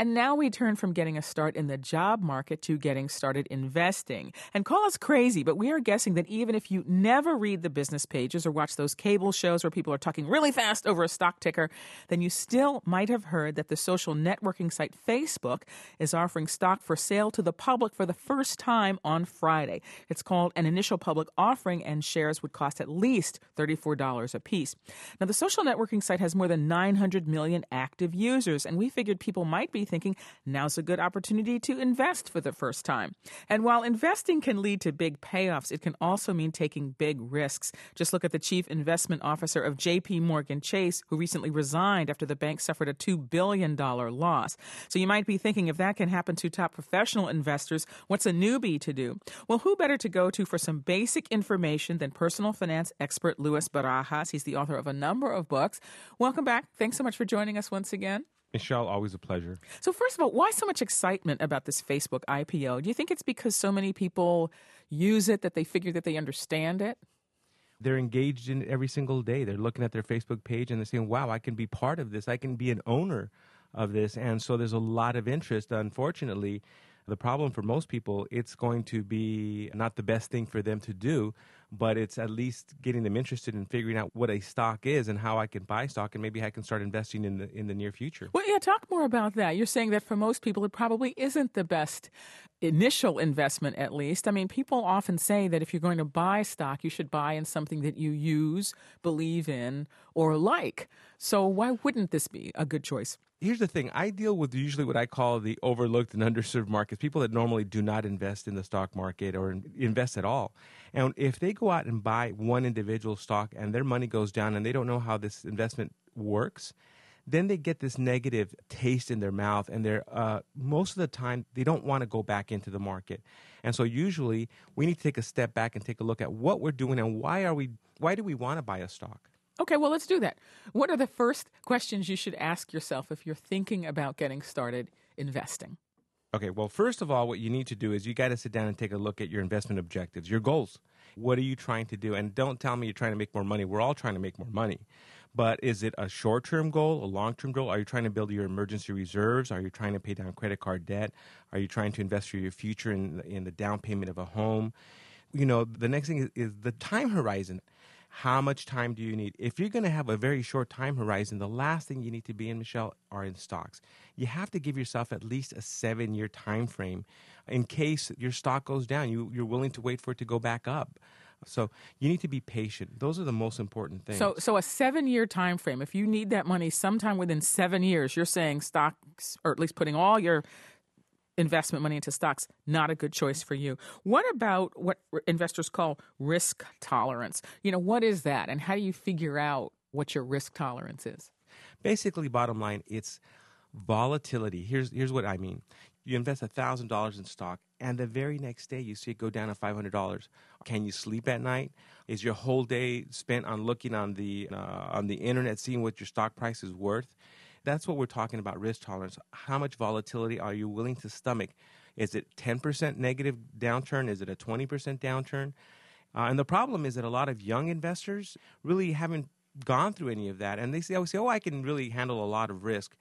And now we turn from getting a start in the job market to getting started investing. And call us crazy, but we are guessing that even if you never read the business pages or watch those cable shows where people are talking really fast over a stock ticker, then you still might have heard that the social networking site Facebook is offering stock for sale to the public for the first time on Friday. It's called an initial public offering, and shares would cost at least $34 a piece. Now, the social networking site has more than 900 million active users, and we figured people might be thinking now's a good opportunity to invest for the first time. And while investing can lead to big payoffs, it can also mean taking big risks. Just look at the chief investment officer of J.P. Morgan Chase, who recently resigned after the bank suffered a $2 billion loss. So you might be thinking, if that can happen to top professional investors, what's a newbie to do? Well, who better to go to for some basic information than personal finance expert Luis Barajas? He's the author of a number of books. Welcome back. Thanks so much for joining us once again. Michelle, always a pleasure. So first of all, why so much excitement about this Facebook IPO? Do you think it's because so many people use it that they figure that they understand it? They're engaged in it every single day. They're looking at their Facebook page and they're saying, wow, I can be part of this. I can be an owner of this. And so there's a lot of interest. Unfortunately, the problem for most people, it's going to be not the best thing for them to do, but it's at least getting them interested in figuring out what a stock is and how I can buy stock, and maybe I can start investing in the near future. Well, yeah, talk more about that. You're saying that for most people, it probably isn't the best initial investment, at least. I mean, people often say that if you're going to buy stock, you should buy in something that you use, believe in, or like. So why wouldn't this be a good choice? Here's the thing. I deal with usually what I call the overlooked and underserved markets, people that normally do not invest in the stock market or invest at all. And if they go out and buy one individual stock and their money goes down and they don't know how this investment works, then they get this negative taste in their mouth, and they're most of the time they don't want to go back into the market. And so usually we need to take a step back and take a look at what we're doing and why do we want to buy a stock? Okay, well, let's do that. What are the first questions you should ask yourself if you're thinking about getting started investing? Okay, well, first of all, what you need to do is you got to sit down and take a look at your investment objectives, your goals. What are you trying to do? And don't tell me you're trying to make more money. We're all trying to make more money. But is it a short-term goal, a long-term goal? Are you trying to build your emergency reserves? Are you trying to pay down credit card debt? Are you trying to invest for your future in the down payment of a home? You know, the next thing is the time horizon. How much time do you need? If you're going to have a very short time horizon, the last thing you need to be in, Michelle, are in stocks. You have to give yourself at least a 7-year time frame in case your stock goes down. You're willing to wait for it to go back up. So you need to be patient. Those are the most important things. So a 7-year time frame, if you need that money sometime within 7 years, you're saying stocks, or at least putting all your investment money into stocks, not a good choice for you. What about what investors call risk tolerance? You know, what is that, and how do you figure out what your risk tolerance is? Basically, bottom line, it's volatility. Here's what I mean. You invest $1,000 in stock, and the very next day you see it go down to $500. Can you sleep at night? Is your whole day spent on looking on the internet, seeing what your stock price is worth? That's what we're talking about, risk tolerance. How much volatility are you willing to stomach? Is it 10% negative downturn? Is it a 20% downturn? And the problem is that a lot of young investors really haven't gone through any of that. And they always say, I can really handle a lot of risk,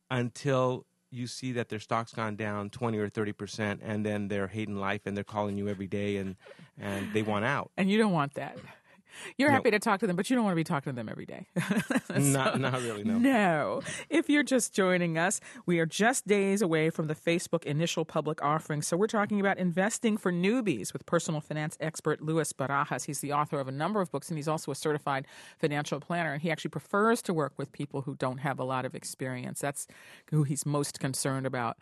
until you see that their stock's gone down 20 or 30%, and then they're hating life and they're calling you every day and they want out. And you don't want that. You're happy to talk to them, but you don't want to be talking to them every day. Not really, no. No. If you're just joining us, we are just days away from the Facebook initial public offering. So we're talking about investing for newbies with personal finance expert Luis Barajas. He's the author of a number of books, and he's also a certified financial planner. And he actually prefers to work with people who don't have a lot of experience. That's who he's most concerned about.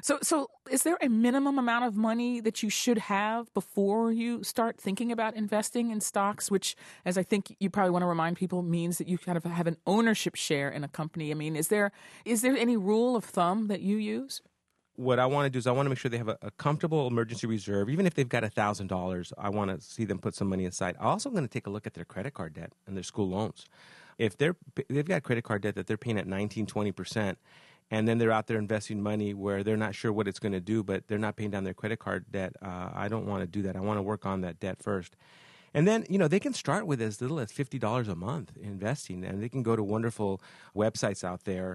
So is there a minimum amount of money that you should have before you start thinking about investing in stocks, which, as I think you probably want to remind people, means that you kind of have an ownership share in a company? I mean, is there any rule of thumb that you use? What I want to do is I want to make sure they have a comfortable emergency reserve. Even if they've got $1,000, I want to see them put some money aside. I'm also going to take a look at their credit card debt and their school loans. If they've got credit card debt that they're paying at 19, 20%, and then they're out there investing money where they're not sure what it's going to do, but they're not paying down their credit card debt, I don't want to do that. I want to work on that debt first. And then, they can start with as little as $50 a month investing, and they can go to wonderful websites out there.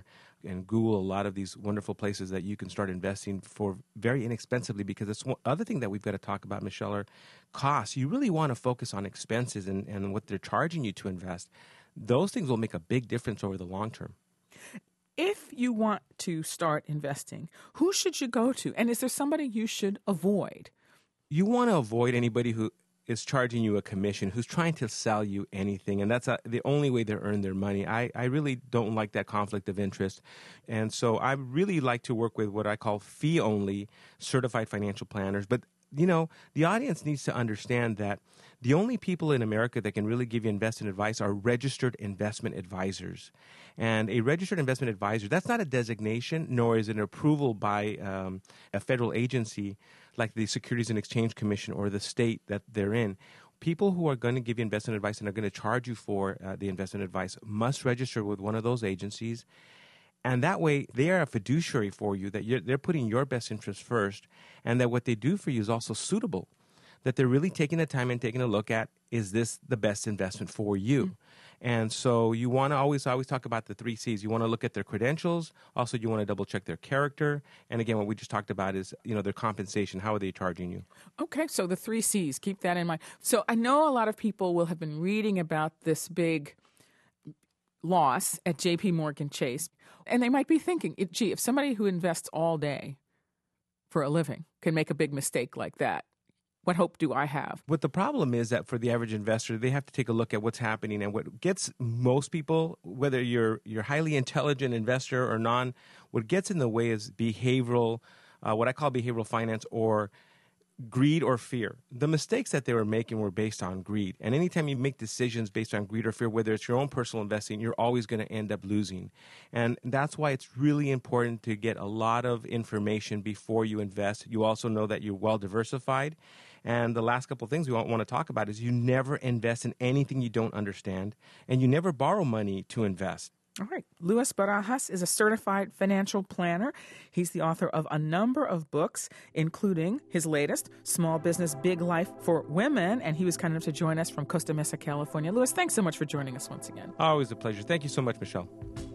and Google a lot of these wonderful places that you can start investing for very inexpensively, because it's one other thing that we've got to talk about, Michelle, are costs. You really want to focus on expenses and what they're charging you to invest. Those things will make a big difference over the long term. If you want to start investing, who should you go to? And is there somebody you should avoid? You want to avoid anybody who is charging you a commission, who's trying to sell you anything, and that's the only way they earn their money. I really don't like that conflict of interest, and so I really like to work with what I call fee-only certified financial planners. But the audience needs to understand that the only people in America that can really give you investment advice are registered investment advisors. And a registered investment advisor, that's not a designation, nor is it an approval by a federal agency like the Securities and Exchange Commission or the state that they're in. People who are going to give you investment advice and are going to charge you for the investment advice must register with one of those agencies. And that way, they are a fiduciary for you, that they're putting your best interest first, and that what they do for you is also suitable, that they're really taking the time and taking a look at, is this the best investment for you? Mm-hmm. And so you want to always talk about the 3 C's. You want to look at their credentials. Also, you want to double check their character. And again, what we just talked about is, their compensation. How are they charging you? Okay, so the 3 C's, keep that in mind. So I know a lot of people will have been reading about this big loss at J.P. Morgan Chase, and they might be thinking, gee, if somebody who invests all day for a living can make a big mistake like that, what hope do I have? But the problem is that for the average investor, they have to take a look at what's happening. And what gets most people, whether you're highly intelligent investor or non, what gets in the way is behavioral, what I call behavioral finance, or greed or fear. The mistakes that they were making were based on greed. And anytime you make decisions based on greed or fear, whether it's your own personal investing, you're always going to end up losing. And that's why it's really important to get a lot of information before you invest. You also know that you're well diversified. And the last couple of things we want to talk about is you never invest in anything you don't understand, and you never borrow money to invest. All right. Luis Barajas is a certified financial planner. He's the author of a number of books, including his latest, Small Business, Big Life for Women. And he was kind enough to join us from Costa Mesa, California. Luis, thanks so much for joining us once again. Always a pleasure. Thank you so much, Michelle.